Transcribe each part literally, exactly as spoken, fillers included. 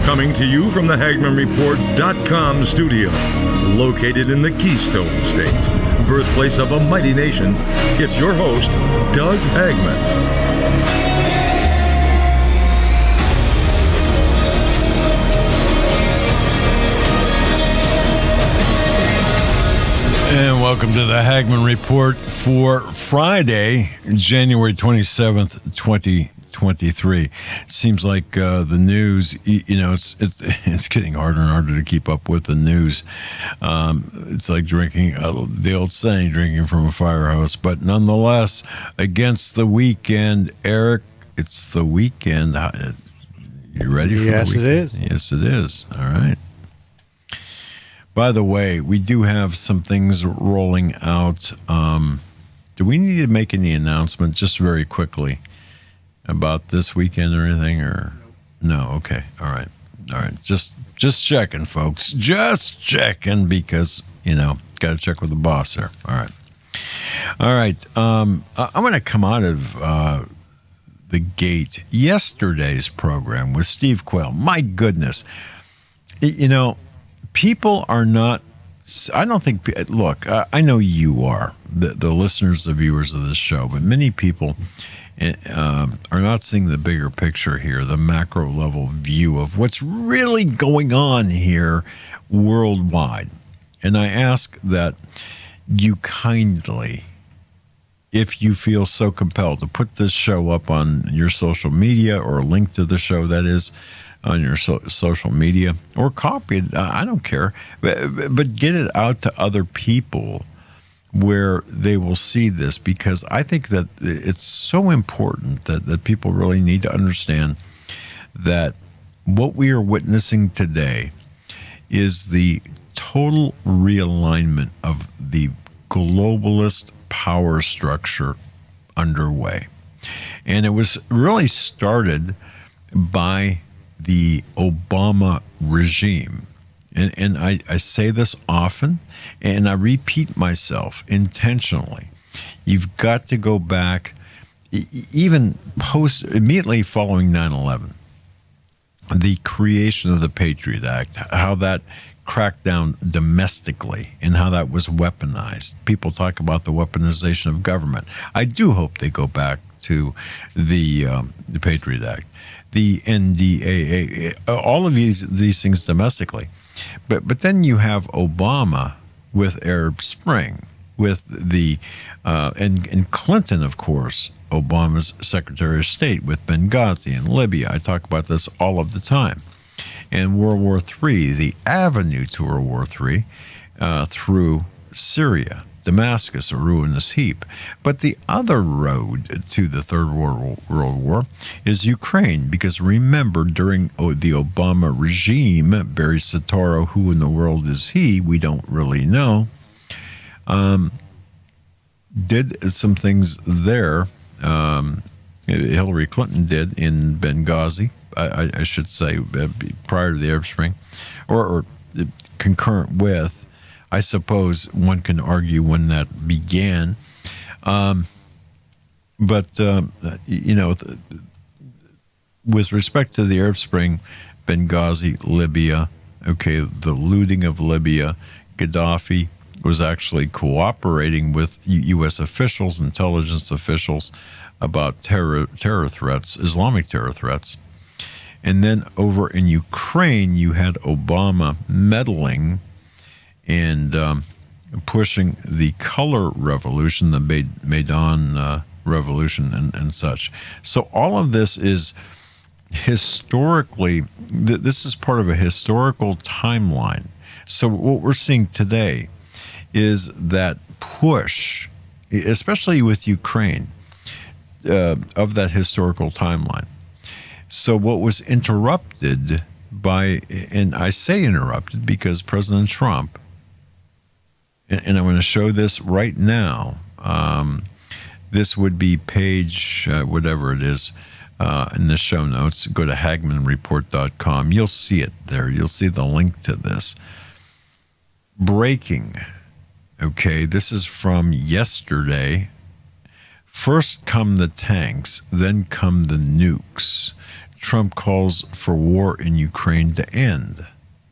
Coming to you from the Hagman Report dot com studio, located in the Keystone State, birthplace of a mighty nation, it's your host, Doug Hagman. And welcome to the Hagman Report for Friday, January twenty-seventh, twenty twenty-three. It seems like uh, the news, you know, it's, it's it's getting harder and harder to keep up with the news. Um, it's like drinking, uh, the old saying, drinking from a fire hose. But nonetheless, against the weekend, Eric, it's the weekend. You ready for yes, the weekend? Yes, it is. Yes, it is. All right. By the way, we do have some things rolling out. Um, do we need to make any announcement just very quickly about this weekend or anything? Or no? Okay. All right. All right. Just just checking, folks. Just checking because, you know, got to check with the boss there. All right. All right. Um, I'm going to come out of uh, the gate. Yesterday's program with Steve Quayle. My goodness. You know, people are not, I don't think, look, I know you are, the, the listeners, the viewers of this show, but many people uh, are not seeing the bigger picture here, the macro level view of what's really going on here worldwide. And I ask that you kindly, if you feel so compelled, to put this show up on your social media or a link to the show, that is, on your so, social media, or copy it. I don't care, but, but get it out to other people where they will see this, because I think that it's so important that, that people really need to understand that what we are witnessing today is the total realignment of the globalist power structure underway. And it was really started by the Obama regime. And, and I, I say this often, and I repeat myself intentionally. You've got to go back, even post, immediately following nine eleven, the creation of the Patriot Act, how that cracked down domestically and how that was weaponized. People talk about the weaponization of government. I do hope they go back to the um, the Patriot Act, the N D A A, all of these these things domestically. But but then you have Obama with Arab Spring, with the uh, and and Clinton, of course, Obama's Secretary of State, with Benghazi and Libya. I talk about this all of the time. And World War Three, the avenue to World War Three, uh, through Syria, Damascus, a ruinous heap. But the other road to the Third World War is Ukraine, because remember, during the Obama regime, Barry Soetoro, who in the world is he? We don't really know, um, did some things there. Um, Hillary Clinton did in Benghazi, I, I should say, prior to the Arab Spring, or, or concurrent with. I suppose one can argue when that began. Um, but, um, you know, th- with respect to the Arab Spring, Benghazi, Libya, okay, the looting of Libya, Gaddafi was actually cooperating with U S officials, intelligence officials, about terror, terror threats, Islamic terror threats. And then over in Ukraine, you had Obama meddling and um, pushing the color revolution, the Maidan uh, revolution, and, and such. So all of this is historically, th- this is part of a historical timeline. So what we're seeing today is that push, especially with Ukraine, uh, of that historical timeline. So what was interrupted by, and I say interrupted because President Trump, and I'm going to show this right now. Um, this would be page, uh, whatever it is, uh, in the show notes. Go to Hagman Report dot com. You'll see it there. You'll see the link to this. Breaking. Okay, this is from yesterday. First come the tanks, then come the nukes. Trump calls for war in Ukraine to end.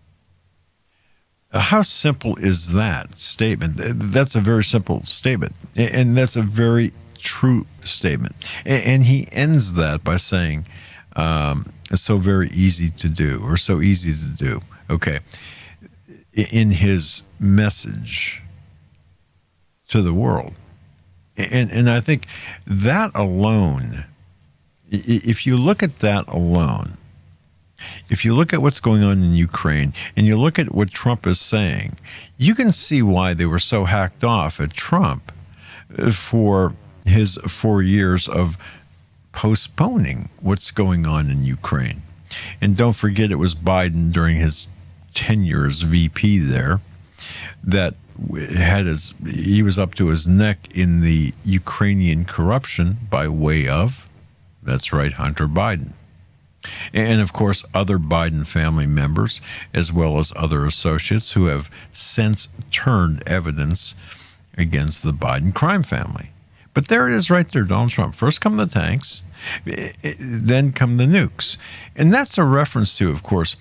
How simple is that statement? That's a very simple statement, and that's a very true statement. And he ends that by saying, um, it's so very easy to do, or so easy to do. Okay. In his message to the world. And, and I think that alone, if you look at that alone, if you look at what's going on in Ukraine and you look at what Trump is saying, you can see why they were so hacked off at Trump for his four years of postponing what's going on in Ukraine. And don't forget, it was Biden during his tenure as V P there that had his, he was up to his neck in the Ukrainian corruption by way of, that's right, Hunter Biden. And, of course, other Biden family members, as well as other associates who have since turned evidence against the Biden crime family. But there it is right there, Donald Trump. First come the tanks, then come the nukes. And that's a reference to, of course,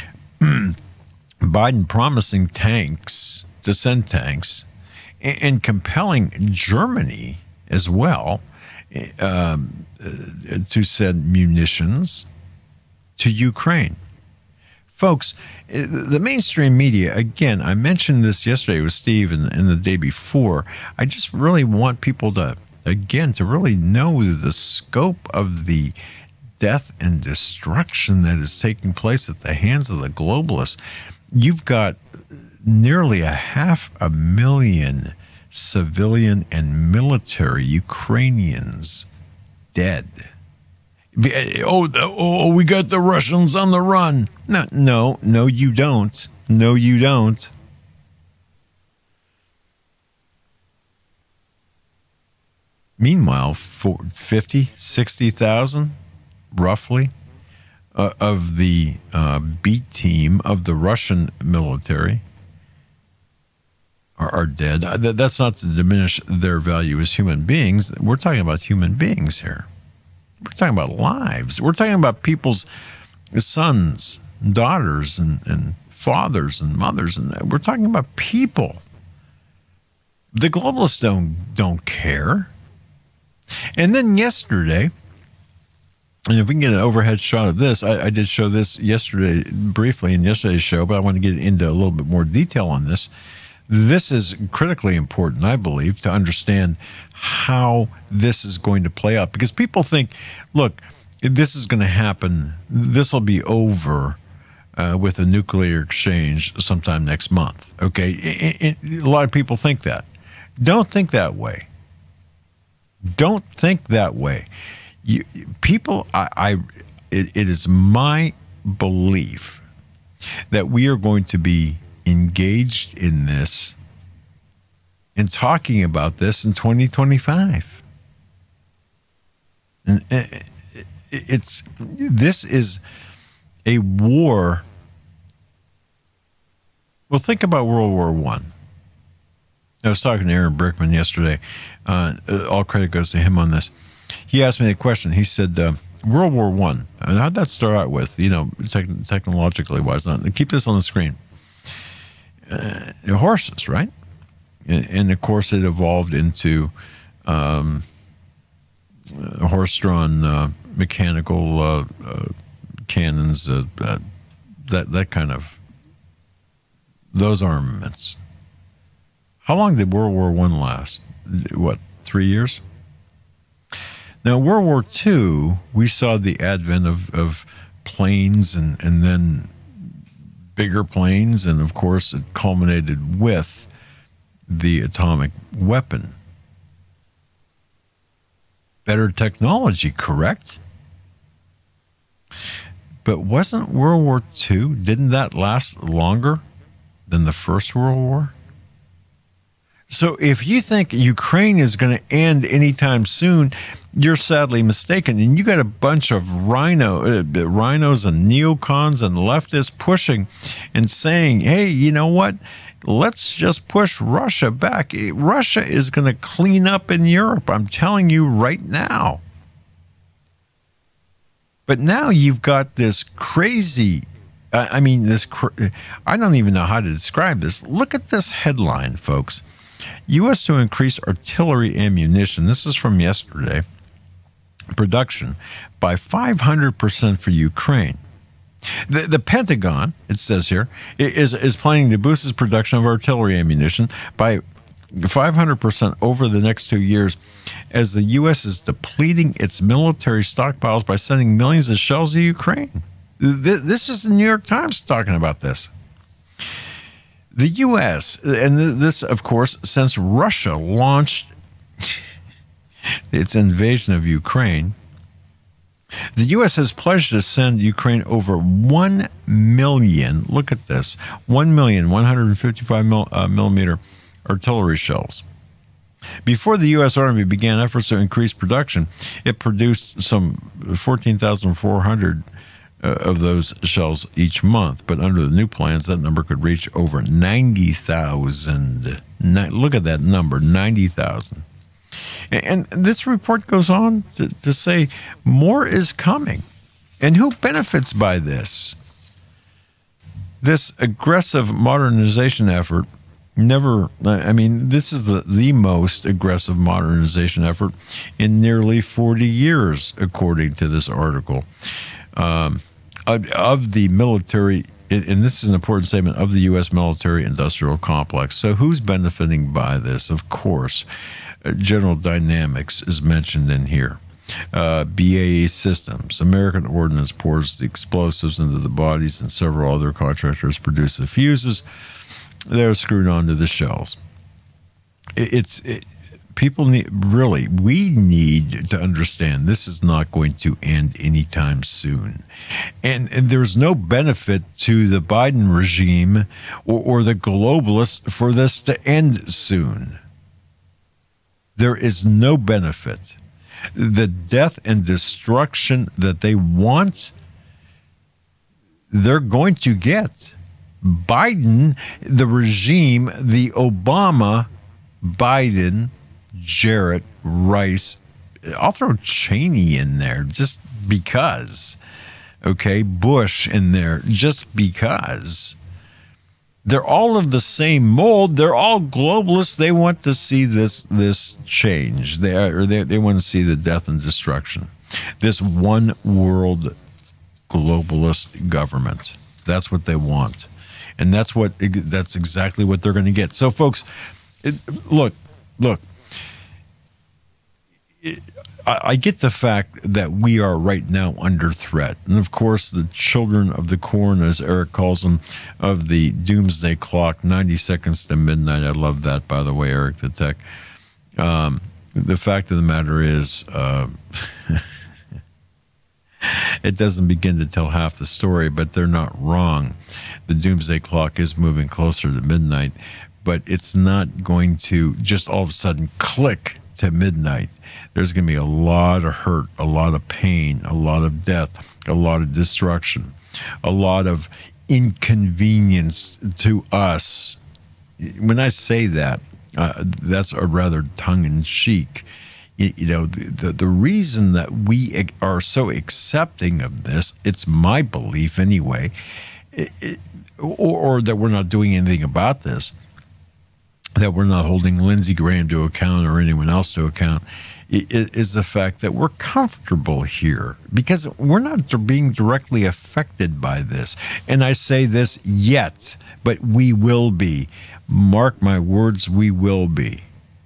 Biden promising tanks, to send tanks, and compelling Germany as well um, to send munitions to Ukraine. Folks, the mainstream media, again, I mentioned this yesterday with Steve and, and the day before. I just really want people to, again, to really know the scope of the death and destruction that is taking place at the hands of the globalists. You've got nearly a half a million civilian and military Ukrainians dead. Oh, oh, we got the Russians on the run. No, no, no, you don't. No, you don't. Meanwhile, for fifty, sixty thousand, roughly, uh, of the uh, B team of the Russian military are, are dead. That's not to diminish their value as human beings. We're talking about human beings here. We're talking about lives. We're talking about people's sons, daughters, and, and fathers and mothers. And we're talking about people. The globalists don't, don't care. And then yesterday, and if we can get an overhead shot of this, I, I did show this yesterday briefly in yesterday's show, but I want to get into a little bit more detail on this. This is critically important, I believe, to understand how this is going to play out. Because people think, look, this is going to happen, this will be over uh, with a nuclear exchange sometime next month. Okay? It, it, a lot of people think that. Don't think that way. Don't think that way. You, people, I, I it, it is my belief that we are going to be engaged in this and talking about this in twenty twenty-five. And it's this is a war. Well, think about World War One. I was talking to Aaron Brickman yesterday. Uh, all credit goes to him on this. He asked me a question. He said, uh, World War One. How'd that start out with? You know, tech- technologically wise. Not keep this on the screen. Uh, horses, right? And, and of course, it evolved into um, uh, horse-drawn uh, mechanical uh, uh, cannons. Uh, uh, that that kind of those armaments. How long did World War One last? What, three years? Now, World War Two, we saw the advent of, of planes and, and then bigger planes, and of course, it culminated with the atomic weapon. Better technology, correct? But wasn't World War Two, didn't that last longer than the First World War? So if you think Ukraine is going to end anytime soon, you're sadly mistaken. And you got a bunch of rhino, uh, rhinos and neocons and leftists pushing and saying, hey, you know what? Let's just push Russia back. Russia is going to clean up in Europe. I'm telling you right now. But now you've got this crazy, uh, I mean, this, cr- I don't even know how to describe this. Look at this headline, folks. U S to increase artillery ammunition. This is from yesterday. Production by five hundred percent for Ukraine. The, the Pentagon, it says here, is, is planning to boost its production of artillery ammunition by five hundred percent over the next two years as the U S is depleting its military stockpiles by sending millions of shells to Ukraine. This is the New York Times talking about this. The U S, and this, of course, since Russia launched its invasion of Ukraine, the U S has pledged to send Ukraine over one million, look at this, one million one hundred fifty-five mil, uh, millimeter artillery shells. Before the U S Army began efforts to increase production, it produced some fourteen thousand four hundred uh, of those shells each month. But under the new plans, that number could reach over ninety thousand. Look at that number, ninety thousand. And this report goes on to, to say more is coming. And who benefits by this? This aggressive modernization effort never, I mean, this is the, the most aggressive modernization effort in nearly forty years, according to this article, um, of, of the military, and this is an important statement, of the U S military industrial complex. So who's benefiting by this? Of course, General Dynamics is mentioned in here. Uh, B A E Systems, American Ordnance pours the explosives into the bodies, and several other contractors produce the fuses. They're screwed onto the shells. It, it's it, people need really. We need to understand this is not going to end anytime soon, and, and there's no benefit to the Biden regime or, or the globalists for this to end soon. There is no benefit. The death and destruction that they want, they're going to get. Biden, the regime, the Obama, Biden, Jarrett, Rice, I'll throw Cheney in there just because. Okay, Bush in there just because. They're all of the same mold. They're all globalists. They want to see this this change. They are, they they want to see the death and destruction. This one world globalist government. That's what they want, and that's what that's exactly what they're going to get. So, folks, it, look, look. It, I, I get the fact that we are right now under threat. And of course, the children of the corn, as Eric calls them, of the doomsday clock, ninety seconds to midnight. I love that, by the way, Eric the Tech. Um, the fact of the matter is, um, it doesn't begin to tell half the story, but they're not wrong. The doomsday clock is moving closer to midnight, but it's not going to just all of a sudden click to midnight. There's going to be a lot of hurt, a lot of pain, a lot of death, a lot of destruction, a lot of inconvenience to us. When I say that, uh, that's a rather tongue-in-cheek. You, you know, the, the, the reason that we are so accepting of this, it's my belief anyway, it, it, or, or that we're not doing anything about this, that we're not holding Lindsey Graham to account or anyone else to account, is the fact that we're comfortable here because we're not being directly affected by this. And I say this yet, but we will be. Mark my words, we will be.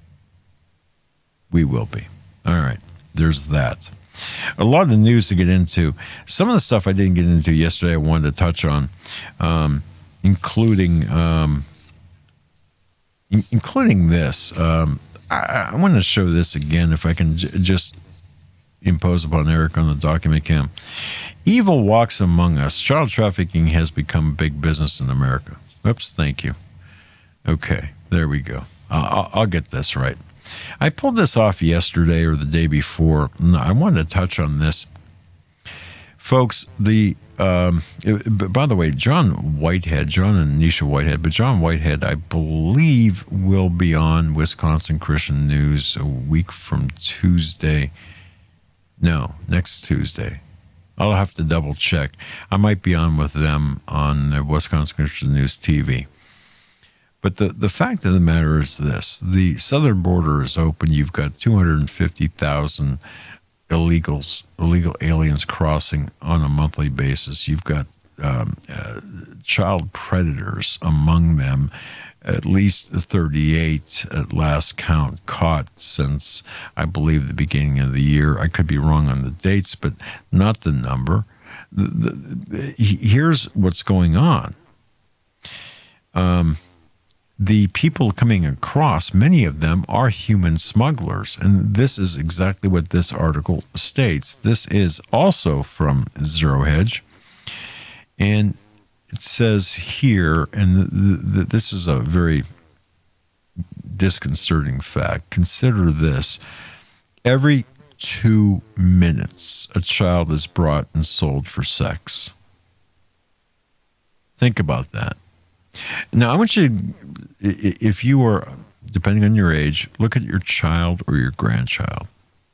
We will be. All right, there's that. A lot of the news to get into. Some of the stuff I didn't get into yesterday I wanted to touch on, um, including... Um, including this. Um, I, I want to show this again, if I can j- just impose upon Eric on the document cam. Evil walks among us. Child trafficking has become big business in America. Oops, thank you. Okay, there we go. I'll, I'll get this right. I pulled this off yesterday or the day before. I wanted to touch on this. Folks, the Um, it, by the way, John Whitehead, John and Nisha Whitehead, but John Whitehead, I believe, will be on Wisconsin Christian News a week from Tuesday. No, next Tuesday. I'll have to double check. I might be on with them on the Wisconsin Christian News T V. But the, the fact of the matter is this. The southern border is open. You've got two hundred fifty thousand illegals, illegal aliens crossing on a monthly basis. You've got um, uh, child predators among them, at least thirty-eight at last count caught since, I believe, the beginning of the year. I could be wrong on the dates, but not the number. The, the, here's what's going on. Um, the people coming across, many of them are human smugglers. And this is exactly what this article states. This is also from Zero Hedge. And it says here, and the, the, this is a very disconcerting fact. Consider this. Every two minutes, a child is brought and sold for sex. Think about that. Now, I want you to, if you are, depending on your age, look at your child or your grandchild.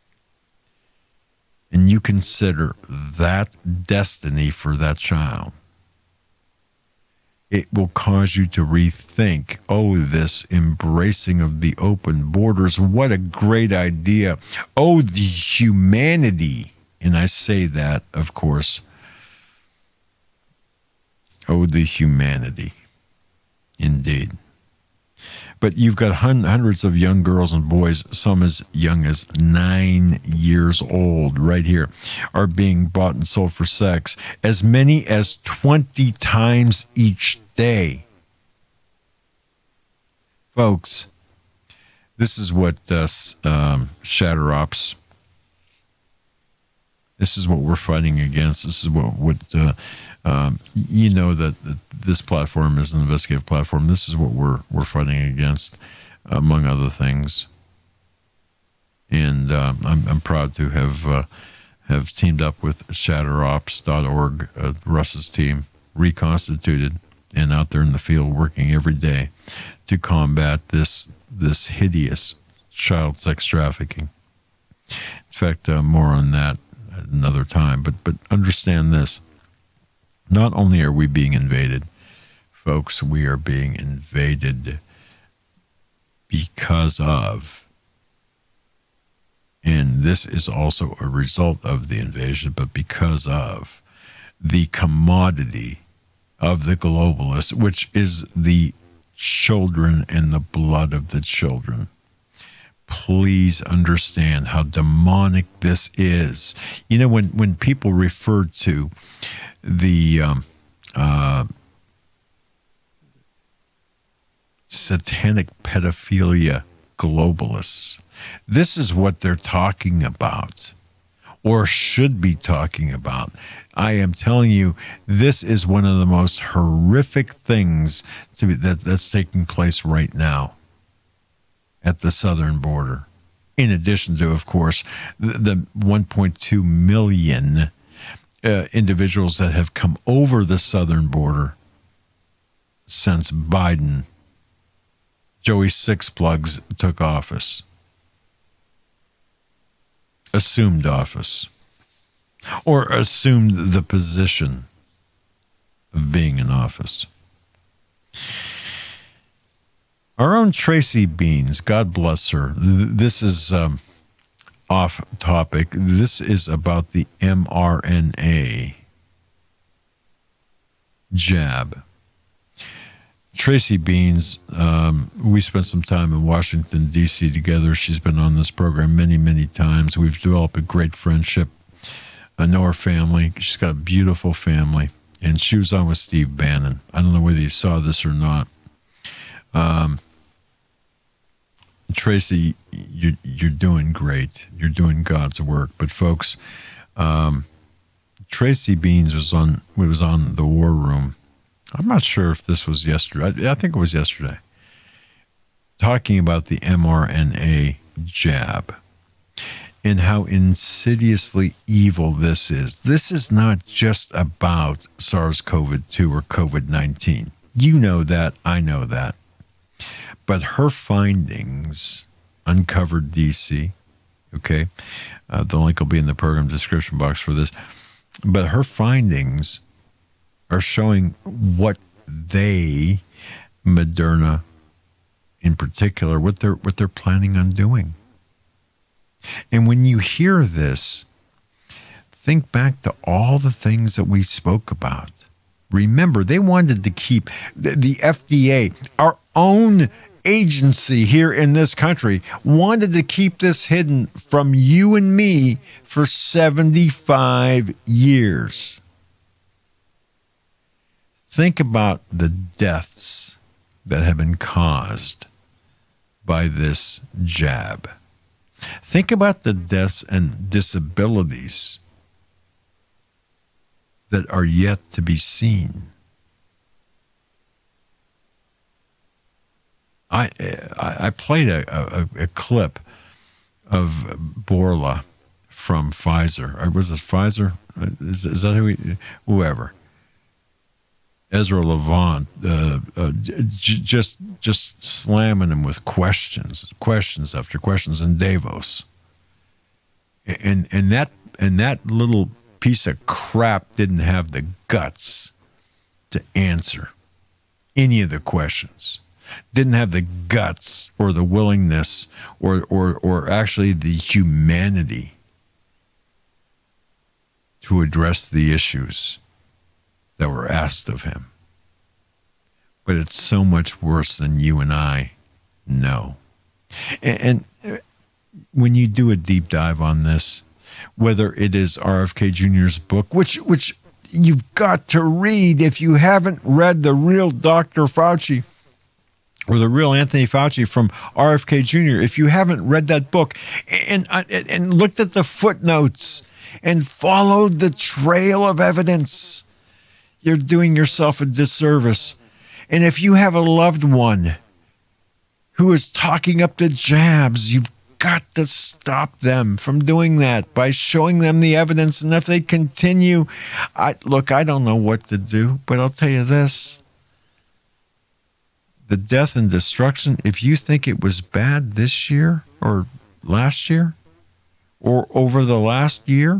And you consider that destiny for that child. It will cause you to rethink, oh, this embracing of the open borders, what a great idea. Oh, the humanity. And I say that, of course. Oh, the humanity. Indeed. But you've got hundreds of young girls and boys, some as young as nine years old, right here, are being bought and sold for sex, as many as twenty times each day. Folks, this is what uh, um, Shatter Ops, this is what we're fighting against. This is what, what uh, um, you know that, that this platform is an investigative platform. This is what we're we're fighting against, among other things. And um, I'm I'm proud to have uh, have teamed up with shatter ops dot org, uh, Russ's team, reconstituted and out there in the field working every day to combat this this hideous child sex trafficking. In fact, uh, more on that another time. But but understand this. Not only are we being invaded, folks, we are being invaded because of, and this is also a result of the invasion, but because of the commodity of the globalists, which is the children and the blood of the children. Please understand how demonic this is. You know, when, when people refer to the um, uh, satanic pedophilia globalists, this is what they're talking about, or should be talking about. I am telling you, this is one of the most horrific things to be, that, that's taking place right now at the southern border. In addition to, of course, the, the one point two million uh, individuals that have come over the southern border since Biden, Joey Six Plugs, took office. Assumed office. Or assumed the position of being in office. Our own Tracy Beans, God bless her. This is um, off topic. This is about the M R N A jab. Tracy Beans, um, we spent some time in Washington, D C together. She's been on this program many, many times. We've developed a great friendship. I know her family. She's got a beautiful family. And she was on with Steve Bannon. I don't know whether you saw this or not. Um, Tracy, you're, you're doing great. You're doing God's work. But folks, um, Tracy Beans was on, was on the War Room. I'm not sure if this was yesterday. I, I think it was yesterday. Talking about the M R N A jab and how insidiously evil this is. This is not just about SARS-C o V two or COVID nineteen. You know that. I know that. But her findings, Uncovered D C, okay, uh, the link will be in the program description box for this. But her findings are showing what they, Moderna in particular, what they're what they're planning on doing. And when you hear this, think back to all the things that we spoke about. Remember, they wanted to keep the, the F D A, our own agency here in this country, wanted to keep this hidden from you and me for seventy-five years. Think about the deaths that have been caused by this jab. Think about the deaths and disabilities that are yet to be seen. I I played a, a, a clip of Bourla from Pfizer. Or was it Pfizer? Is, is that who he, whoever? Ezra Levant, uh, uh, j- just just slamming him with questions, questions after questions in Davos, and and that and that little piece of crap didn't have the guts to answer any of the questions. Didn't have the guts or the willingness or or or actually the humanity to address the issues that were asked of him. But it's so much worse than you and I know. And, and when you do a deep dive on this, whether it is R F K Junior's book, which which you've got to read if you haven't read The Real Doctor Fauci or The Real Anthony Fauci from R F K Junior, if you haven't read that book and and looked at the footnotes and followed the trail of evidence, you're doing yourself a disservice. And if you have a loved one who is talking up the jabs, you've got to stop them from doing that by showing them the evidence. And if they continue, I look, I don't know what to do, but I'll tell you this. The death and destruction, if you think it was bad this year or last year or over the last year,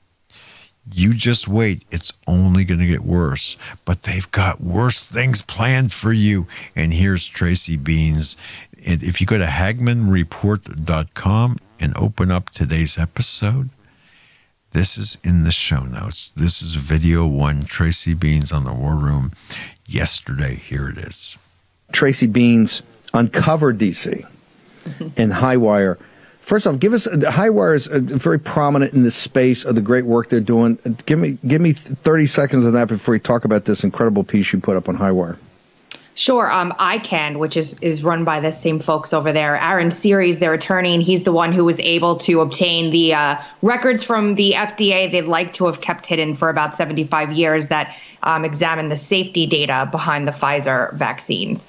you just wait. It's only going to get worse. But they've got worse things planned for you. And here's Tracy Beanz. And if you go to Hagmann Report dot com and open up today's episode, this is in the show notes. This is video one, Tracy Beanz on the War Room yesterday. Here it is. Tracy Beanz uncovered D C and Highwire. First off, give us Highwire is very prominent in the space of the great work they're doing. Give me give me thirty seconds on that before we talk about this incredible piece you put up on Highwire. Sure. Um, I can, which is, is run by the same folks over there. Aaron Series, their attorney, and he's the one who was able to obtain the uh, records from the F D A they'd like to have kept hidden for about seventy-five years that um, examine the safety data behind the Pfizer vaccines.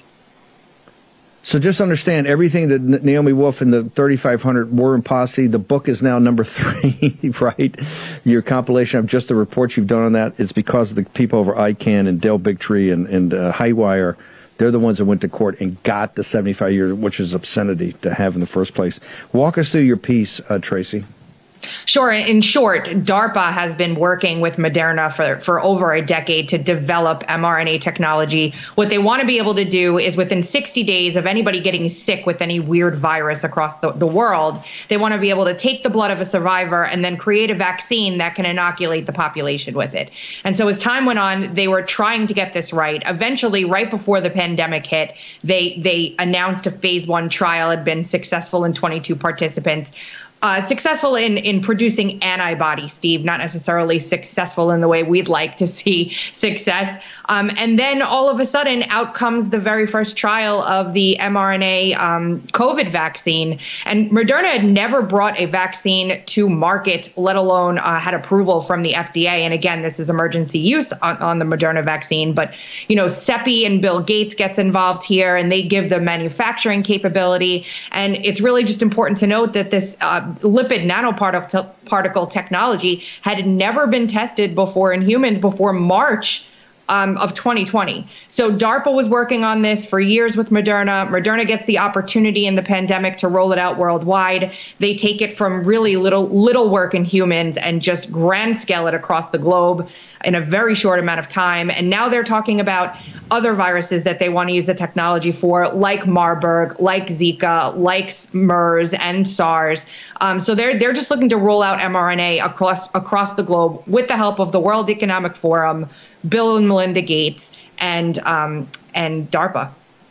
So just understand everything that Naomi Wolf and the thirty-five hundred War Room Posse, the book is now number three, right? Your compilation of just the reports you've done on that is because of the people over I CAN and Dale Bigtree and, and uh, Highwire. They're the ones that went to court and got the seventy-five years, which is obscenity to have in the first place. Walk us through your piece, uh, Tracy. Sure. In short, DARPA has been working with Moderna for, for over a decade to develop mRNA technology. What they want to be able to do is within sixty days of anybody getting sick with any weird virus across the, the world, they want to be able to take the blood of a survivor and then create a vaccine that can inoculate the population with it. And so as time went on, they were trying to get this right. Eventually, right before the pandemic hit, they, they announced a phase one trial had been successful in twenty-two participants. Uh, successful in, in producing antibodies, Steve, not necessarily successful in the way we'd like to see success. Um, and then all of a sudden, out comes the very first trial of the mRNA um, COVID vaccine. And Moderna had never brought a vaccine to market, let alone uh, had approval from the F D A. And again, this is emergency use on, on the Moderna vaccine. But, you know, CEPI and Bill Gates gets involved here, and they give the manufacturing capability. And it's really just important to note that this uh, lipid nanoparticle particle technology had never been tested before in humans before March um, of twenty twenty. So DARPA was working on this for years with Moderna. Moderna gets the opportunity in the pandemic to roll it out worldwide. They take it from really little little work in humans and just grand scale it across the globe in a very short amount of time. And now they're talking about other viruses that they want to use the technology for, like Marburg, like Zika, like MERS and SARS. Um, so they're they're just looking to roll out mRNA across across the globe with the help of the World Economic Forum, Bill and Melinda Gates, and um, and DARPA.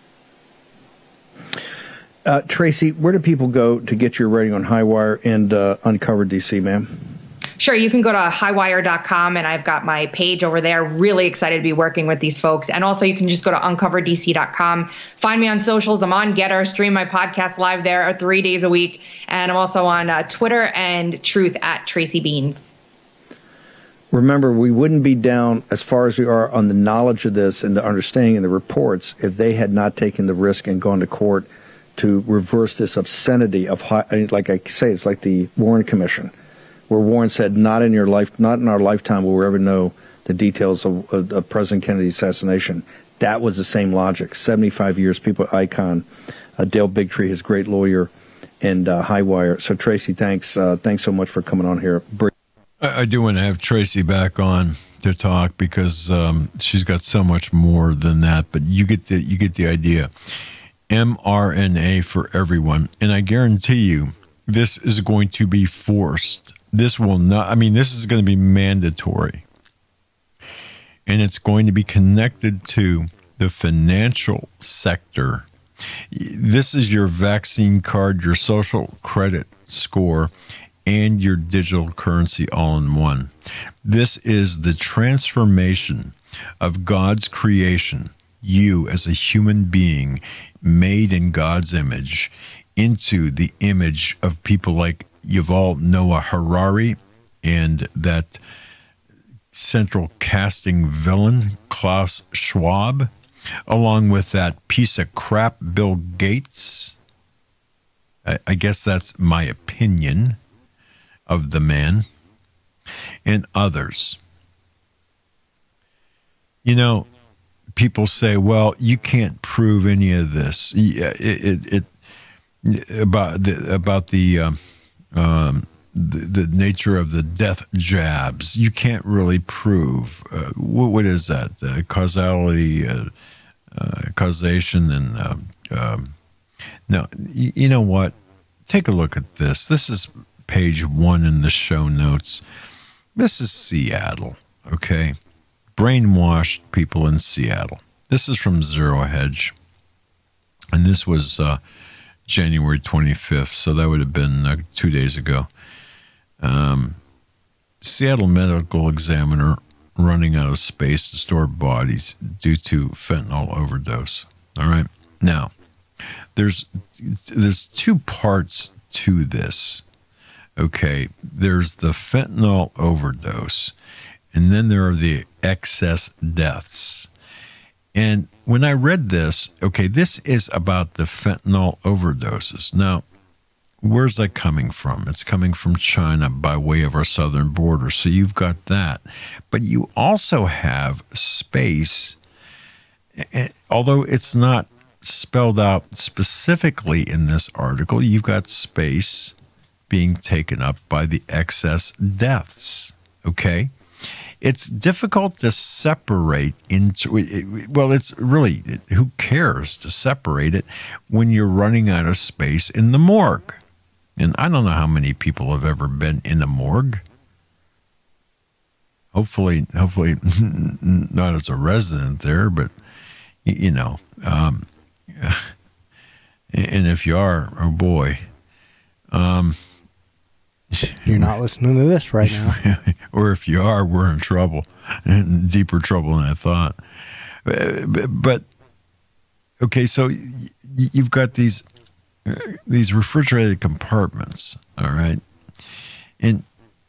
Uh, Tracy, where do people go to get your writing on Highwire and uh, Uncover D C, ma'am? Sure, you can go to highwire dot com, and I've got my page over there. Really excited to be working with these folks. And also, you can just go to uncover d c dot com. Find me on socials. I'm on Getter. Stream my podcast live there three days a week. And I'm also on uh, Twitter and Truth at Tracy Beans. Remember, we wouldn't be down as far as we are on the knowledge of this and the understanding of the reports if they had not taken the risk and gone to court to reverse this obscenity of, high, like I say, it's like the Warren Commission, where Warren said, not in your life, not in our lifetime will we ever know the details of, of, of President Kennedy's assassination. That was the same logic. seventy-five years, people at Icon, uh, Dale Bigtree, his great lawyer, and uh, Highwire. So, Tracy, thanks uh, thanks so much for coming on here. I, I do want to have Tracy back on to talk because um, she's got so much more than that. But you get the you get the idea. mRNA for everyone, and I guarantee you, this is going to be forced. This will not, I mean, this is going to be mandatory. And it's going to be connected to the financial sector. This is your vaccine card, your social credit score, and your digital currency all in one. This is the transformation of God's creation, you as a human being made in God's image, into the image of people like Yuval Noah Harari and that central casting villain, Klaus Schwab, along with that piece of crap, Bill Gates. I, I guess that's my opinion of the man, and others. You know, people say, well, you can't prove any of this. It, it, it about the, about the, um, um, the, the nature of the death jabs. You can't really prove, uh, what, what is that? Uh, causality, uh, uh, causation, and, um, um, no, you, you know what? Take a look at this. This is page one in the show notes. This is Seattle, okay? Brainwashed people in Seattle. This is from Zero Hedge. And this was uh, January twenty-fifth, so that would have been uh, two days ago. Um, Seattle Medical Examiner running out of space to store bodies due to fentanyl overdose. All right. Now, there's there's two parts to this. Okay, there's the fentanyl overdose, and then there are the excess deaths. And when I read this, okay, this is about the fentanyl overdoses. Now, where's that coming from? It's coming from China by way of our southern border. So you've got that. But you also have space, although it's not spelled out specifically in this article, you've got space being taken up by the excess deaths, okay? It's difficult to separate into, well, it's really, who cares to separate it when you're running out of space in the morgue? And I don't know how many people have ever been in a morgue. Hopefully, hopefully not as a resident there, but, you know, um, and if you are, oh boy. Um, You're not listening to this right now. Or if you are, we're in trouble, in deeper trouble than I thought. But, okay, so you've got these these refrigerated compartments, all right? And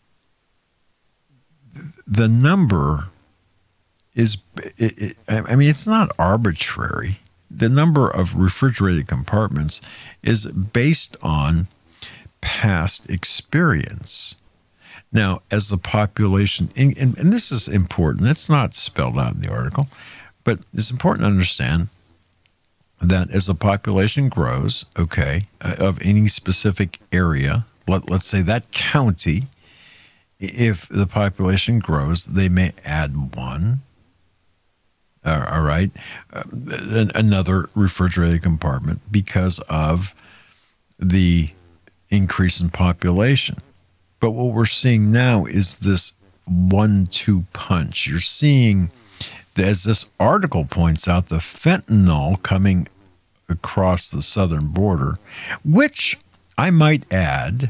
the number is, it, it, I mean, it's not arbitrary. The number of refrigerated compartments is based on past experience. Now, as the population, and, and, and this is important, that's not spelled out in the article, but it's important to understand that as the population grows, okay, uh, of any specific area, let, let's say that county, if the population grows, they may add one, uh, all right, uh, another refrigerated compartment because of the increase in population. But what we're seeing now is this one-two punch. You're seeing, as this article points out, the fentanyl coming across the southern border, which I might add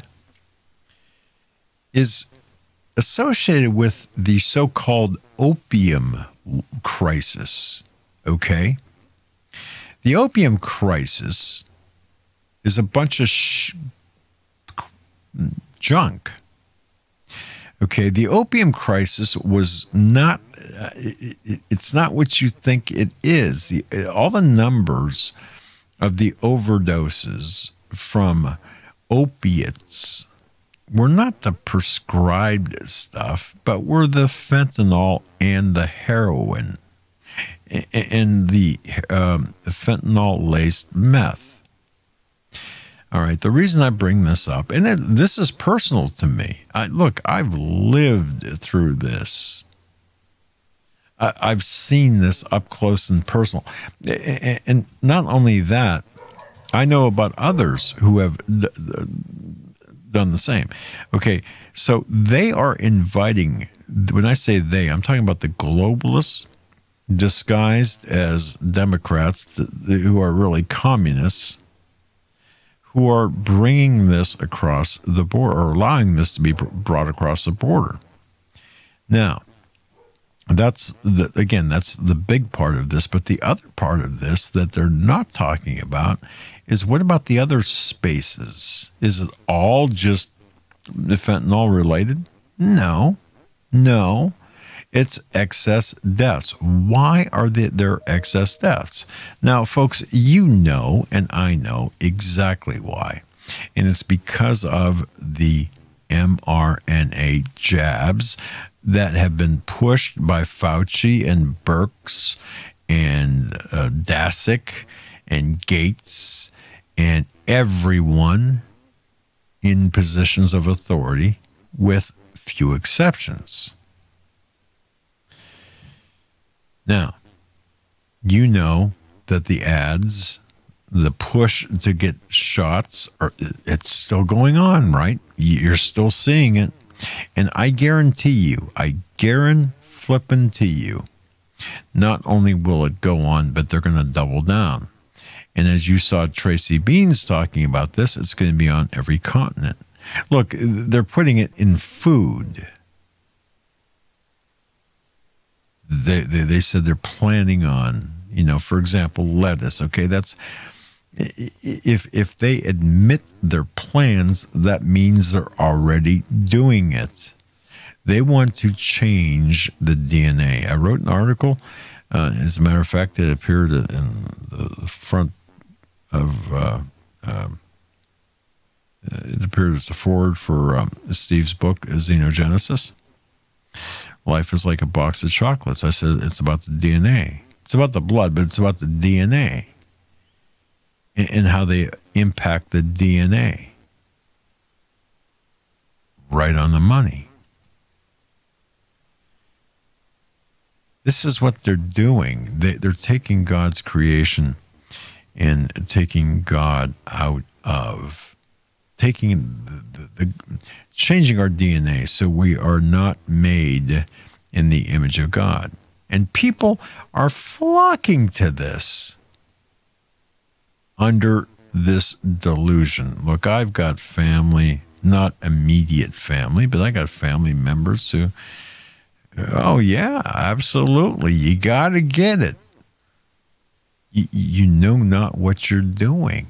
is associated with the so-called opium crisis, okay? The opium crisis is a bunch of sh- junk. Okay, the opium crisis was not, uh, it, it's not what you think it is. The, all the numbers of the overdoses from opiates were not the prescribed stuff, but were the fentanyl and the heroin and the um, fentanyl-laced meth. All right, the reason I bring this up, and it, this is personal to me. I, look, I've lived through this. I, I've seen this up close and personal. And, and not only that, I know about others who have d- d- done the same. Okay, so they are inviting, when I say they, I'm talking about the globalists disguised as Democrats th- th- who are really communists, who are bringing this across the border, or allowing this to be brought across the border. Now, that's the, again, that's the big part of this. But the other part of this that they're not talking about is, what about the other spaces? Is it all just fentanyl related? No, no. It's excess deaths. Why are there excess deaths? Now, folks, you know, and I know exactly why. And it's because of the mRNA jabs that have been pushed by Fauci and Birx and uh, Daszak and Gates and everyone in positions of authority, with few exceptions. Now, you know that the ads, the push to get shots, are, it's still going on, right? You're still seeing it. And I guarantee you, I guarantee flippin' to you, not only will it go on, but they're going to double down. And as you saw Tracy Beans talking about this, it's going to be on every continent. Look, they're putting it in food. They, they they said they're planning on, you know, for example, lettuce. Okay, that's if if they admit their plans, that means they're already doing it. They want to change the D N A. I wrote an article. Uh, as a matter of fact, it appeared in the front of. Uh, um, it appeared as a forward for um, Steve's book, Xenogenesis. Life is like a box of chocolates. I said it's about the D N A. It's about the blood, but it's about the D N A and, and how they impact the D N A. Right on the money. This is what they're doing. They, they're taking God's creation and taking God out of, taking the, the, the changing our D N A so we are not made in the image of God. And people are flocking to this under this delusion. Look, I've got family, not immediate family, but I got family members who, oh yeah, absolutely, you got to get it. You, you know not what you're doing.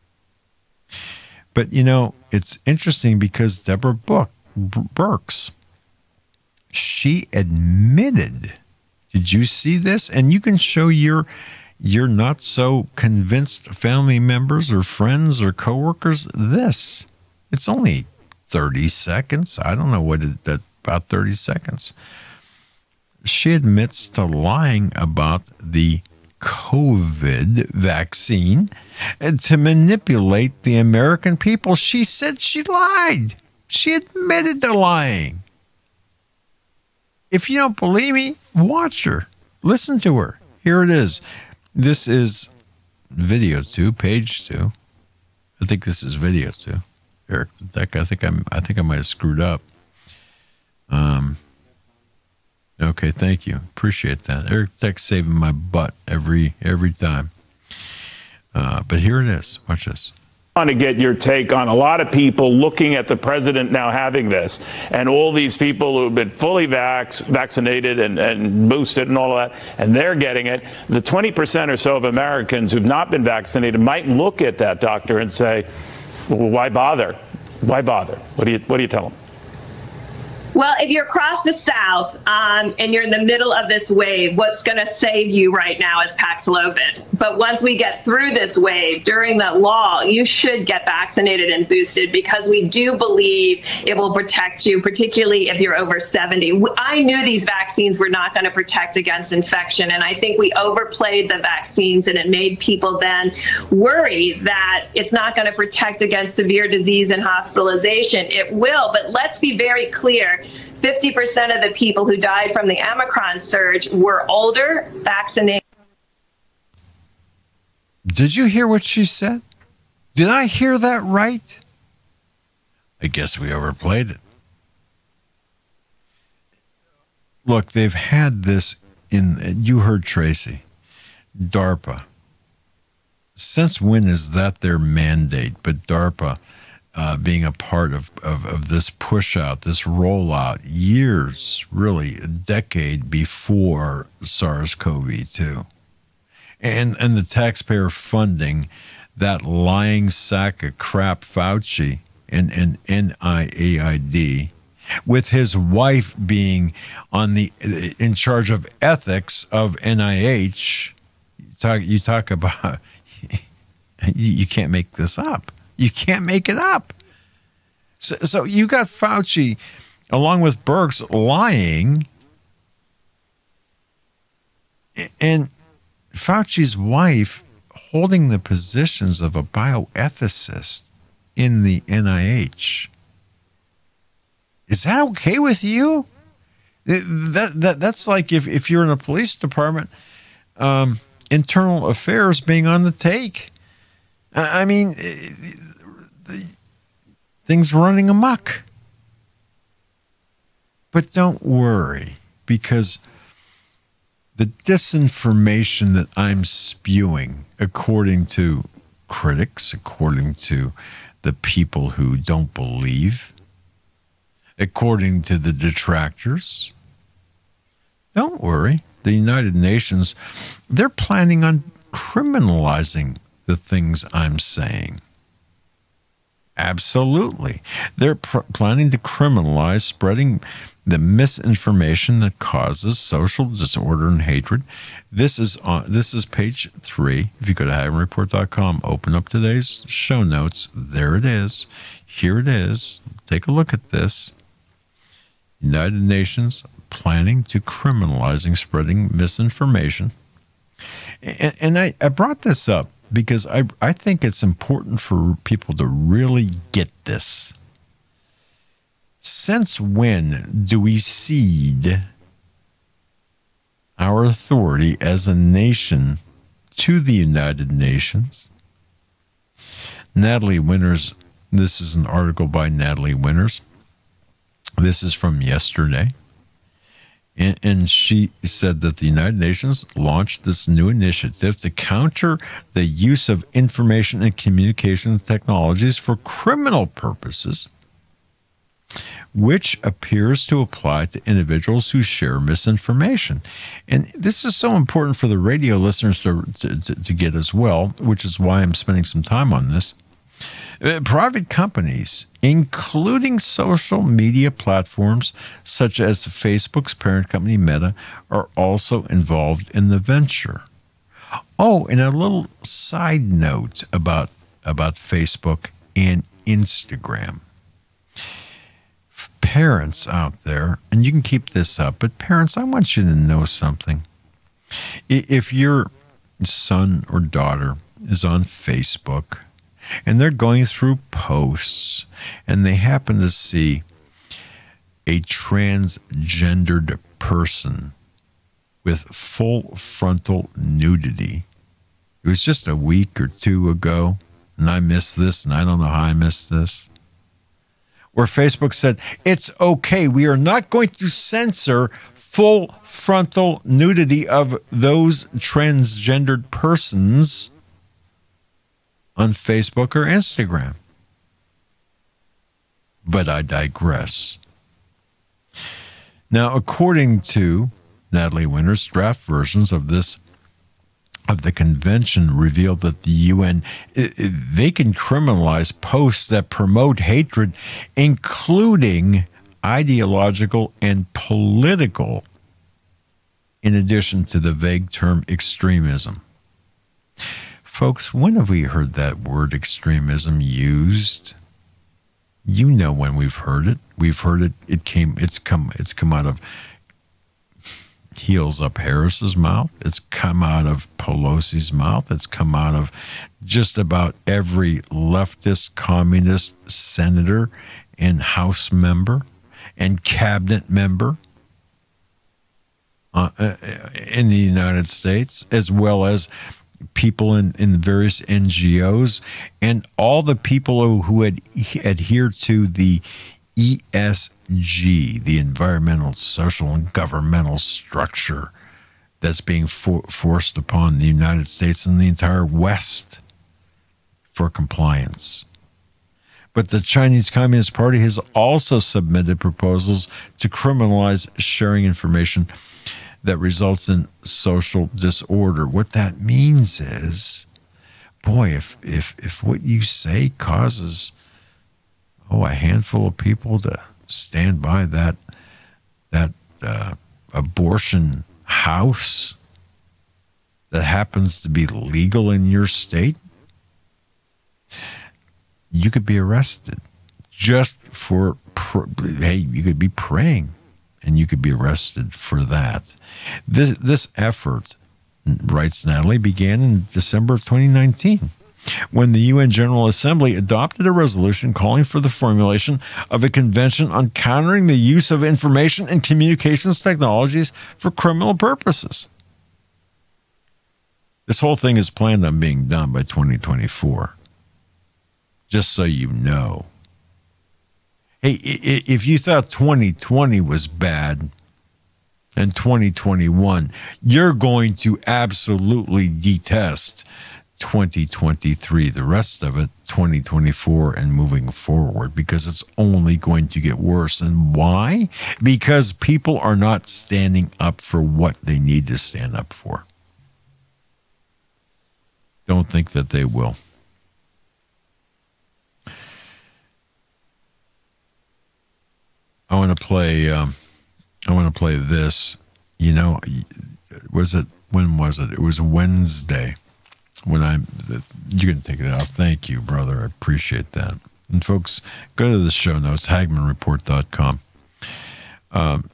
But, you know, it's interesting because Deborah Book, Birx, she admitted, did you see this? And you can show your your not so convinced family members or friends or coworkers this. It's only thirty seconds. I don't know what it, that about thirty seconds. She admits to lying about the COVID vaccine and to manipulate the American people. She said she lied. She admitted to lying. If you don't believe me, watch her. Listen to her. Here it is. This is video two, page two. I think this is video two. Eric, I think I'm. I think I might have screwed up. Um. Okay, thank you. Appreciate that. Eric Tech's saving my butt every every time. Uh, but here it is. Watch this. I want to get your take on a lot of people looking at the president now having this, and all these people who have been fully vax, vaccinated and, and boosted and all of that, and they're getting it. The twenty percent or so of Americans who've not been vaccinated might look at that doctor and say, well, why bother? Why bother? What do you, what do you tell them? Well, if you're across the South um, and you're in the middle of this wave, what's going to save you right now is Paxlovid. But once we get through this wave, during that lull, you should get vaccinated and boosted because we do believe it will protect you, particularly if you're over seventy. I knew these vaccines were not going to protect against infection, and I think we overplayed the vaccines, and it made people then worry that it's not going to protect against severe disease and hospitalization. It will, but let's be very clear. fifty percent of the people who died from the Omicron surge were older, vaccinated. Did you hear what she said? Did I hear that right? I guess we overplayed it. Look, they've had this in, you heard Tracy, DARPA. Since when is that their mandate? But DARPA, Uh, being a part of, of, of this push out, this rollout, years, really a decade before SARS-C o V two. And, and the taxpayer funding that lying sack of crap Fauci and, and N I A I D, with his wife being on the in charge of ethics of N I H. You talk, you talk about, you, you can't make this up. You can't make it up. So, so you got Fauci, along with Birx, lying, and Fauci's wife holding the positions of a bioethicist in the N I H. Is that okay with you? That that that's like if, if you're in a police department, um, internal affairs being on the take. I mean, things running amok. But don't worry, because the disinformation that I'm spewing, according to critics, according to the people who don't believe, according to the detractors, don't worry. The United Nations, they're planning on criminalizing the things I'm saying. Absolutely. They're pr- planning to criminalize spreading the misinformation that causes social disorder and hatred. This is on, this is page three. If you go to Hagmann Report dot com, open up today's show notes. There it is. Here it is. Take a look at this. United Nations planning to criminalizing spreading misinformation. And, and I, I brought this up because I, I think it's important for people to really get this. Since when do we cede our authority as a nation to the United Nations? Natalie Winters, this is an article by Natalie Winters. This is from yesterday. And, and she said that the United Nations launched this new initiative to counter the use of information and communication technologies for criminal purposes, which appears to apply to individuals who share misinformation. And this is so important for the radio listeners to, to, to get as well, which is why I'm spending some time on this. Private companies, including social media platforms such as Facebook's parent company Meta, are also involved in the venture. Oh, and a little side note about, about Facebook and Instagram. parents out there, and you can keep this up, but parents, I want you to know something. If your son or daughter is on Facebook and they're going through posts and they happen to see a transgendered person with full frontal nudity, it was just a week or two ago, and I missed this, and I don't know how I missed this, where Facebook said, it's okay, we are not going to censor full frontal nudity of those transgendered persons on Facebook or Instagram. But I digress. Now, according to Natalie Winters, draft versions of this of the convention revealed that the U N, they can criminalize posts that promote hatred, including ideological and political, in addition to the vague term extremism. Folks, when have we heard that word extremism used? You know when we've heard it. We've heard it. It came. It's come. It's come out of Heels Up Harris's mouth. It's come out of Pelosi's mouth. It's come out of just about every leftist, communist senator and House member and cabinet member uh, in the United States, as well as people in, in various N G Os and all the people who, who had adhered to the E S G, the environmental, social, and governmental structure that's being for, forced upon the United States and the entire West for compliance. But the Chinese Communist Party has also submitted proposals to criminalize sharing information that results in social disorder. What that means is, boy, if if if what you say causes oh a handful of people to stand by that that uh, abortion house that happens to be legal in your state, you could be arrested just for pr- hey, you could be praying. And you could be arrested for that. This this effort, writes Natalie, began in December of twenty nineteen, when the U N General Assembly adopted a resolution calling for the formulation of a convention on countering the use of information and communications technologies for criminal purposes. This whole thing is planned on being done by twenty twenty-four. Just so you know. Hey, if you thought twenty twenty was bad and twenty twenty-one, you're going to absolutely detest twenty twenty-three, the rest of it, twenty twenty-four and moving forward, because it's only going to get worse. And why? Because people are not standing up for what they need to stand up for. Don't think that they will. I want to play. Um, I want to play this. You know, was it? When was it? It was Wednesday when I. You can take it out. Thank you, brother. I appreciate that. And folks, go to the show notes, Hagmann Report dot com. Um,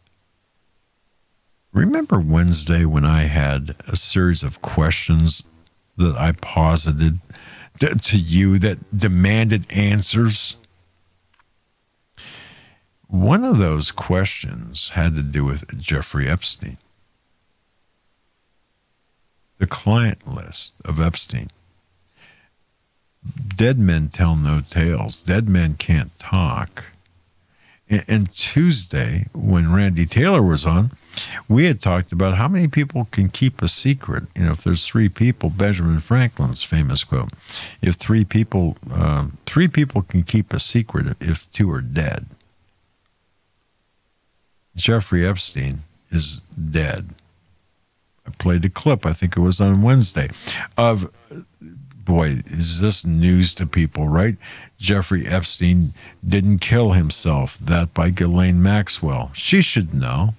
remember Wednesday when I had a series of questions that I posited to, to you that demanded answers? One of those questions had to do with Jeffrey Epstein. The client list of Epstein. Dead men tell no tales. Dead men can't talk. And, and Tuesday, when Randy Taylor was on, we had talked about how many people can keep a secret. You know, if there's three people, Benjamin Franklin's famous quote, if three people, um, three people can keep a secret if two are dead. Jeffrey Epstein is dead. I played a clip, I think it was on Wednesday, of, boy, is this news to people, right? Jeffrey Epstein didn't kill himself. That by Ghislaine Maxwell. She should know.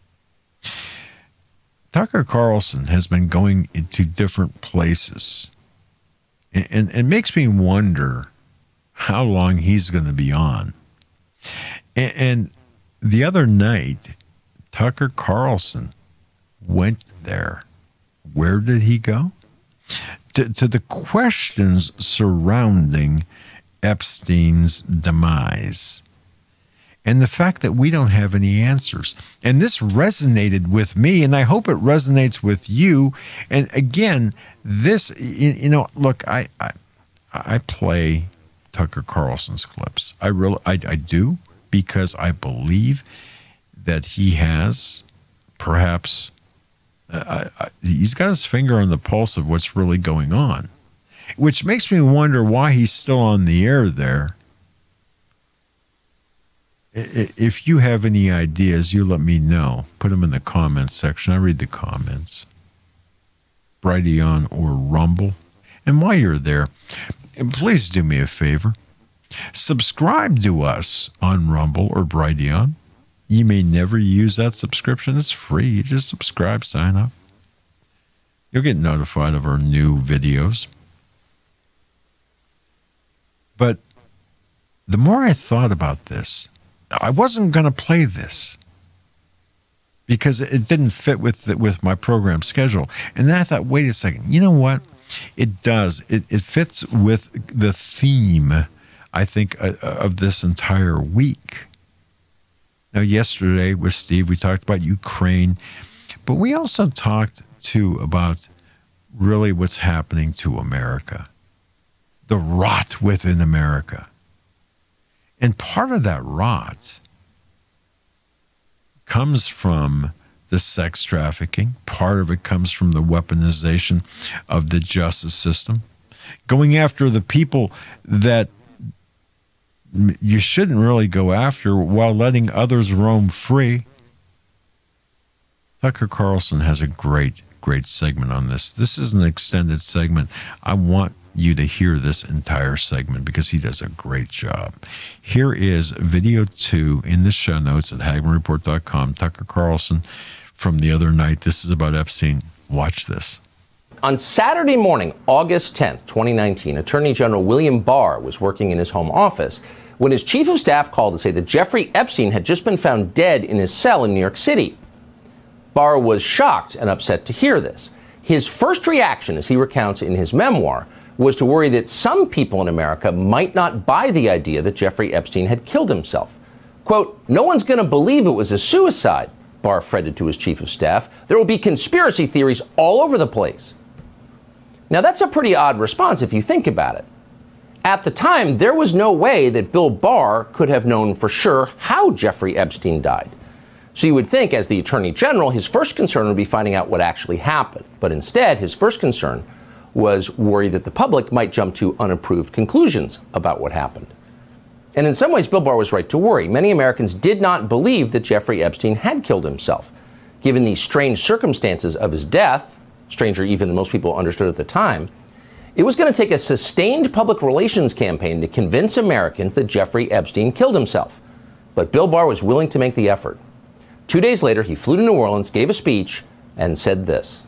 Tucker Carlson has been going into different places. And, and it makes me wonder how long he's going to be on. And, and the other night, Tucker Carlson went there. Where did he go? To, to the questions surrounding Epstein's demise and the fact that we don't have any answers. And this resonated with me, and I hope it resonates with you. And again, this, you know, look, I I, I play Tucker Carlson's clips. I really, I, I do, because I believe that he has perhaps, uh, I, he's got his finger on the pulse of what's really going on, which makes me wonder why he's still on the air there. If you have any ideas, you let me know. Put them in the comments section. I read the comments. Brighteon or Rumble. And while you're there, please do me a favor. Subscribe to us on Rumble or Brighteon. You may never use that subscription. It's free. You just subscribe, sign up. You'll get notified of our new videos. But the more I thought about this, I wasn't going to play this because it didn't fit with the, with my program schedule. And then I thought, wait a second, you know what? It does. It, it fits with the theme, I think, uh, of this entire week. Now, yesterday with Steve, we talked about Ukraine, but we also talked, too, about really what's happening to America, the rot within America. And part of that rot comes from the sex trafficking. Part of it comes from the weaponization of the justice system, going after the people that you shouldn't really go after while letting others roam free. Tucker Carlson has a great, great segment on this. This is an extended segment. I want you to hear this entire segment because he does a great job. Here is video two in the show notes at Hagmann Report dot com. Tucker Carlson from the other night. This is about Epstein. Watch this. On Saturday morning, August tenth, twenty nineteen, Attorney General William Barr was working in his home office when his chief of staff called to say that Jeffrey Epstein had just been found dead in his cell in New York City. Barr was shocked and upset to hear this. His first reaction, as he recounts in his memoir, was to worry that some people in America might not buy the idea that Jeffrey Epstein had killed himself. Quote, "No one's going to believe it was a suicide," Barr fretted to his chief of staff. "There will be conspiracy theories all over the place." Now, that's a pretty odd response if you think about it. At the time, there was no way that Bill Barr could have known for sure how Jeffrey Epstein died. So you would think, as the Attorney General, his first concern would be finding out what actually happened. But instead, his first concern was worried that the public might jump to unapproved conclusions about what happened. And in some ways, Bill Barr was right to worry. Many Americans did not believe that Jeffrey Epstein had killed himself. Given the strange circumstances of his death, stranger even than most people understood at the time, it was going to take a sustained public relations campaign to convince Americans that Jeffrey Epstein killed himself. But Bill Barr was willing to make the effort. Two days later, he flew to New Orleans, gave a speech, and said this.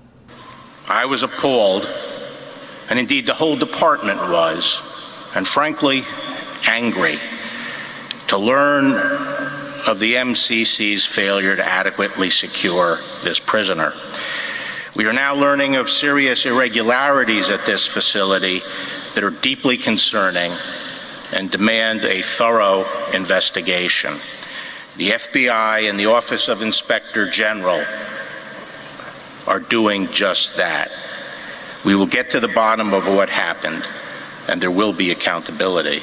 I was appalled, and indeed the whole department was, and frankly, angry, to learn of the M C C's failure to adequately secure this prisoner. We are now learning of serious irregularities at this facility that are deeply concerning and demand a thorough investigation. The F B I and the Office of Inspector General are doing just that. We will get to the bottom of what happened, and there will be accountability.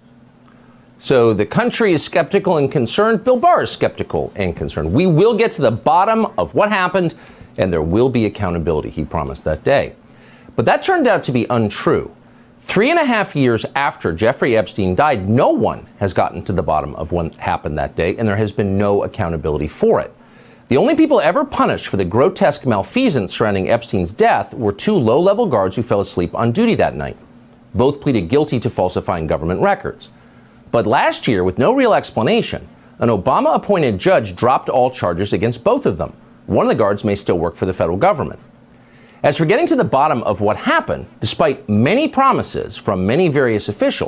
So the country is skeptical and concerned. Bill Barr is skeptical and concerned. We will get to the bottom of what happened, and there will be accountability, he promised that day. But that turned out to be untrue. Three and a half years after Jeffrey Epstein died, no one has gotten to the bottom of what happened that day, and there has been no accountability for it. The only people ever punished for the grotesque malfeasance surrounding Epstein's death were two low-level guards who fell asleep on duty that night. Both pleaded guilty to falsifying government records. But last year, with no real explanation, an Obama-appointed judge dropped all charges against both of them. One of the guards may still work for the federal government. As for getting to the bottom of what happened, despite many promises from many various officials,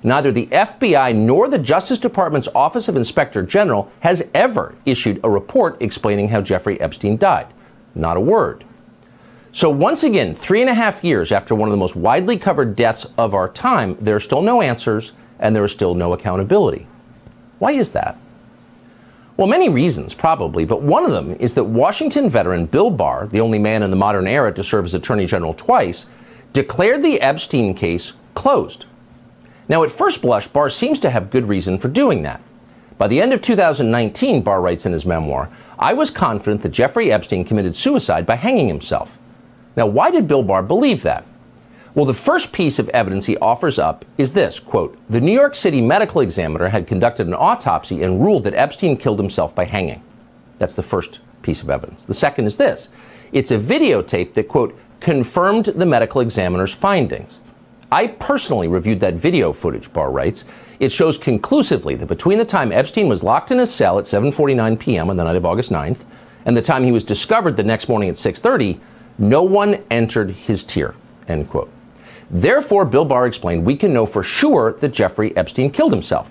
neither the F B I nor the Justice Department's Office of Inspector General has ever issued a report explaining how Jeffrey Epstein died. Not a word. So once again, three and a half years after one of the most widely covered deaths of our time, there are still no answers and there is still no accountability. Why is that? Well, many reasons, probably, but one of them is that Washington veteran Bill Barr, the only man in the modern era to serve as Attorney General twice, declared the Epstein case closed. Now, at first blush, Barr seems to have good reason for doing that. By the end of two thousand nineteen, Barr writes in his memoir, "I was confident that Jeffrey Epstein committed suicide by hanging himself." Now, why did Bill Barr believe that? Well, the first piece of evidence he offers up is this, quote, "The New York City medical examiner had conducted an autopsy and ruled that Epstein killed himself by hanging." That's the first piece of evidence. The second is this. It's a videotape that, quote, "confirmed the medical examiner's findings." I personally reviewed that video footage, Barr writes. It shows conclusively that between the time Epstein was locked in his cell at seven forty-nine p.m. on the night of August ninth and the time he was discovered the next morning at six thirty, no one entered his tier, end quote. Therefore, Bill Barr explained, we can know for sure that Jeffrey Epstein killed himself.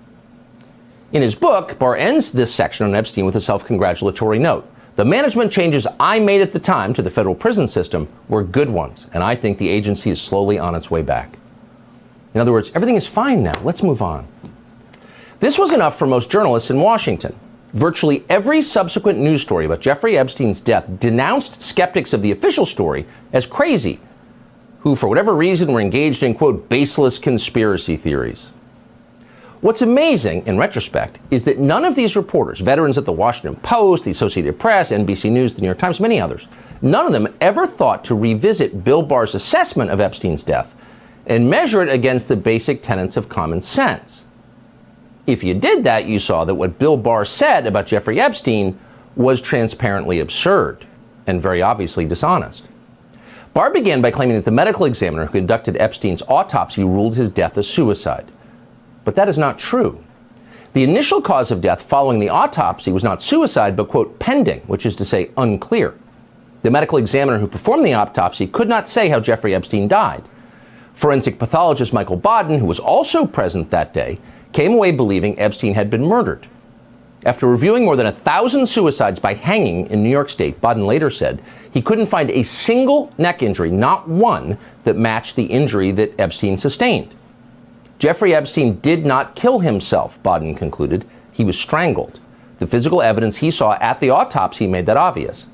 In his book, Barr ends this section on Epstein with a self-congratulatory note. The management changes I made at the time to the federal prison system were good ones, and I think the agency is slowly on its way back. In other words, everything is fine now. Let's move on. This was enough for most journalists in Washington. Virtually every subsequent news story about Jeffrey Epstein's death denounced skeptics of the official story as crazy, who, for whatever reason, were engaged in, quote, baseless conspiracy theories. What's amazing, in retrospect, is that none of these reporters, veterans at the Washington Post, the Associated Press, N B C News, the New York Times, many others, none of them ever thought to revisit Bill Barr's assessment of Epstein's death and measure it against the basic tenets of common sense. If you did that, you saw that what Bill Barr said about Jeffrey Epstein was transparently absurd and very obviously dishonest. Barr began by claiming that the medical examiner who conducted Epstein's autopsy ruled his death a suicide. But that is not true. The initial cause of death following the autopsy was not suicide, but, quote, pending, which is to say unclear. The medical examiner who performed the autopsy could not say how Jeffrey Epstein died. Forensic pathologist Michael Baden, who was also present that day, came away believing Epstein had been murdered. After reviewing more than a thousand suicides by hanging in New York State, Baden later said he couldn't find a single neck injury, not one, that matched the injury that Epstein sustained. Jeffrey Epstein did not kill himself, Baden concluded. He was strangled. The physical evidence he saw at the autopsy made that obvious.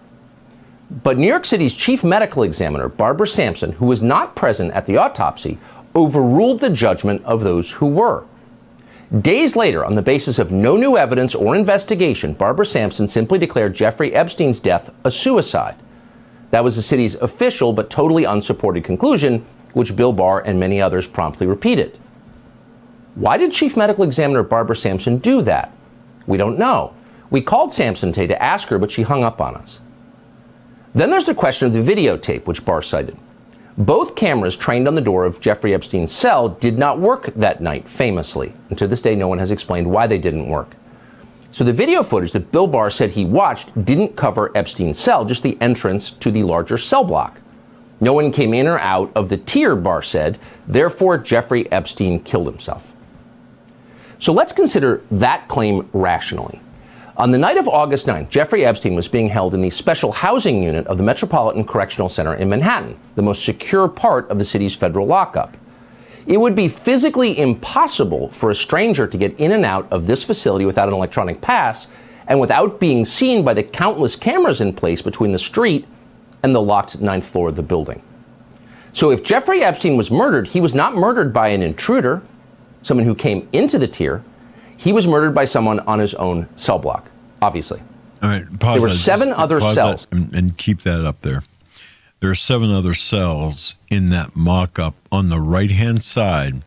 But New York City's chief medical examiner, Barbara Sampson, who was not present at the autopsy, overruled the judgment of those who were. Days later, on the basis of no new evidence or investigation, Barbara Sampson simply declared Jeffrey Epstein's death a suicide. That was the city's official but totally unsupported conclusion, which Bill Barr and many others promptly repeated. Why did Chief Medical Examiner Barbara Sampson do that? We don't know. We called Sampson today to ask her, but she hung up on us. Then there's the question of the videotape, which Barr cited. Both cameras trained on the door of Jeffrey Epstein's cell did not work that night, famously. And to this day, no one has explained why they didn't work. So the video footage that Bill Barr said he watched didn't cover Epstein's cell, just the entrance to the larger cell block. No one came in or out of the tier, Barr said. Therefore, Jeffrey Epstein killed himself. So let's consider that claim rationally. On the night of August ninth, Jeffrey Epstein was being held in the special housing unit of the Metropolitan Correctional Center in Manhattan, the most secure part of the city's federal lockup. It would be physically impossible for a stranger to get in and out of this facility without an electronic pass and without being seen by the countless cameras in place between the street and the locked ninth floor of the building. So if Jeffrey Epstein was murdered, he was not murdered by an intruder, someone who came into the tier. He was murdered by someone on his own cell block, obviously. All right, pause there were that. seven Just other pause cells. And, and keep that up there. There are seven other cells in that mock-up. On the right-hand side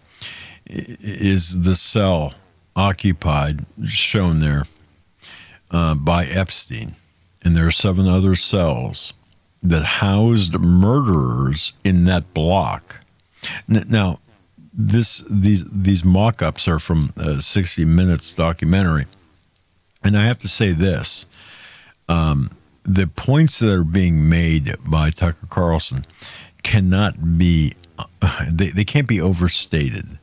is the cell occupied, shown there, uh, by Epstein. And there are seven other cells that housed murderers in that block. Now, this these these mock-ups are from a sixty minutes documentary. And I have to say this, um, the points that are being made by Tucker Carlson cannot be, uh, they, they can't be overstated.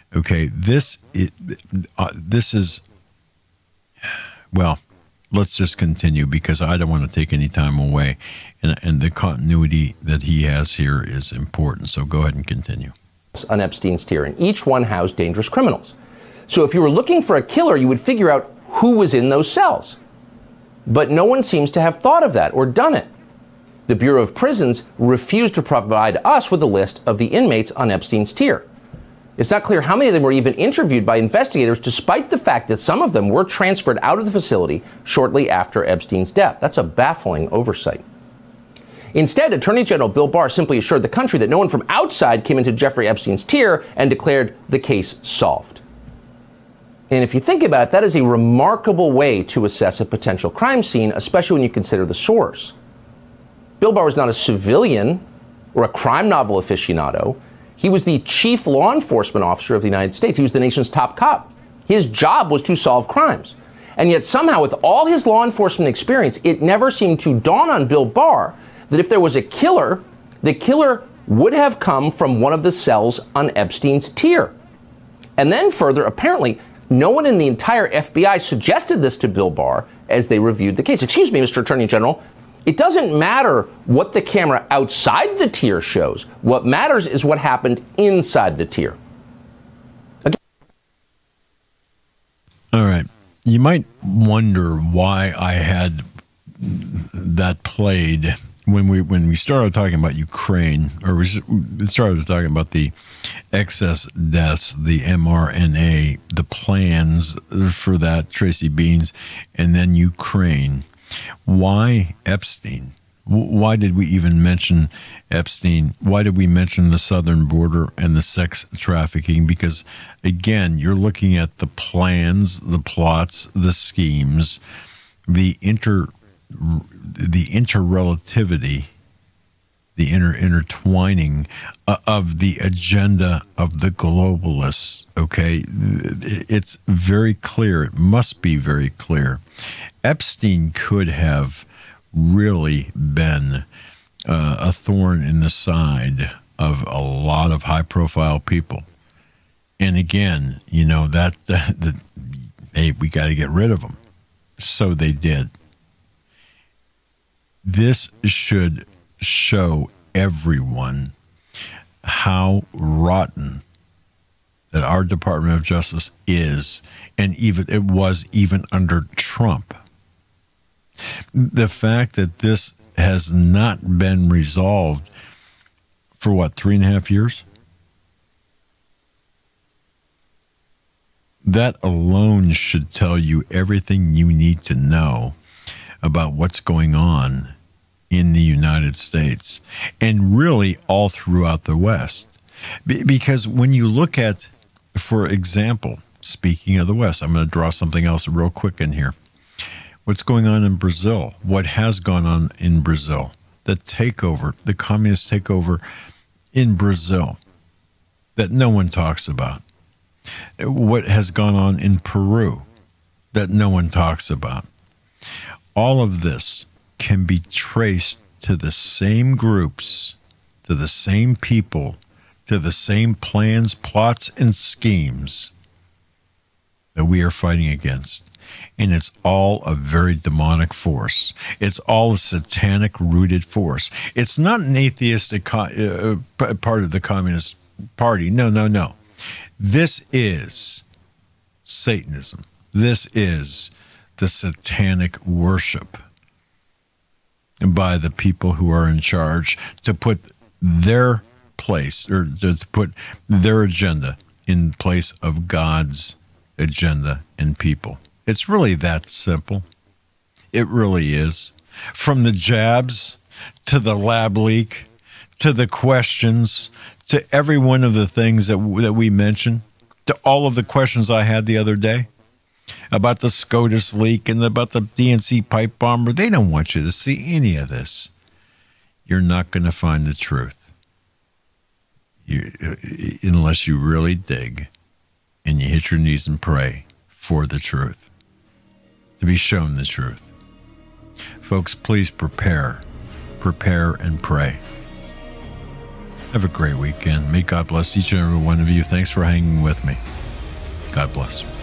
Okay, this it, uh, this is, well, let's just continue because I don't want to take any time away, and, and the continuity that he has here is important. So go ahead and continue. On Epstein's tier, and each one housed dangerous criminals. So if you were looking for a killer, you would figure out who was in those cells. But no one seems to have thought of that or done it. The Bureau of Prisons refused to provide us with a list of the inmates on Epstein's tier. It's not clear how many of them were even interviewed by investigators, despite the fact that some of them were transferred out of the facility shortly after Epstein's death. That's a baffling oversight. Instead, Attorney General Bill Barr simply assured the country that no one from outside came into Jeffrey Epstein's tier and declared the case solved. And if you think about it, that is a remarkable way to assess a potential crime scene, especially when you consider the source. Bill Barr was not a civilian or a crime novel aficionado. He was the chief law enforcement officer of the United States. He was the nation's top cop. His job was to solve crimes. And yet somehow, with all his law enforcement experience, it never seemed to dawn on Bill Barr that if there was a killer, the killer would have come from one of the cells on Epstein's tier. And then further, apparently, no one in the entire F B I suggested this to Bill Barr as they reviewed the case. Excuse me, Mister Attorney General, it doesn't matter what the camera outside the tier shows. What matters is what happened inside the tier. Again. All right. You might wonder why I had that played when we when we started talking about Ukraine, or we started talking about the excess deaths, the M R N A, the plans for that, Tracy Beans, and then Ukraine. Why Epstein? Why did we even mention Epstein? Why did we mention the southern border and the sex trafficking? Because, again, you're looking at the plans, the plots, the schemes, the inter the interrelativity, the inter intertwining of the agenda of the globalists. Okay, it's very clear. It must be very clear. Epstein could have really been uh, a thorn in the side of a lot of high-profile people. And again, you know that uh, the, hey, we got to get rid of them. So they did. This should show everyone how rotten that our Department of Justice is, and even it was even under Trump. The fact that this has not been resolved for what, three and a half years? That alone should tell you everything you need to know about what's going on in the United States and really all throughout the West. Be- because when you look at, for example, speaking of the West, I'm going to draw something else real quick in here. What's going on in Brazil? What has gone on in Brazil? The takeover, the communist takeover in Brazil that no one talks about. What has gone on in Peru that no one talks about. All of this can be traced to the same groups, to the same people, to the same plans, plots, and schemes that we are fighting against. And it's all a very demonic force. It's all a satanic-rooted force. It's not an atheistic co- uh, part of the Communist Party. No, no, no. This is Satanism. This is the satanic worship by the people who are in charge to put their place, or to put their agenda in place of God's agenda and people. It's really that simple. It really is. From the jabs to the lab leak to the questions to every one of the things that that we mentioned, to all of the questions I had the other day about the SCOTUS leak and about the D N C pipe bomber. They don't want you to see any of this. You're not going to find the truth you, unless you really dig and you hit your knees and pray for the truth, to be shown the truth. Folks, please prepare, prepare and pray. Have a great weekend. May God bless each and every one of you. Thanks for hanging with me. God bless.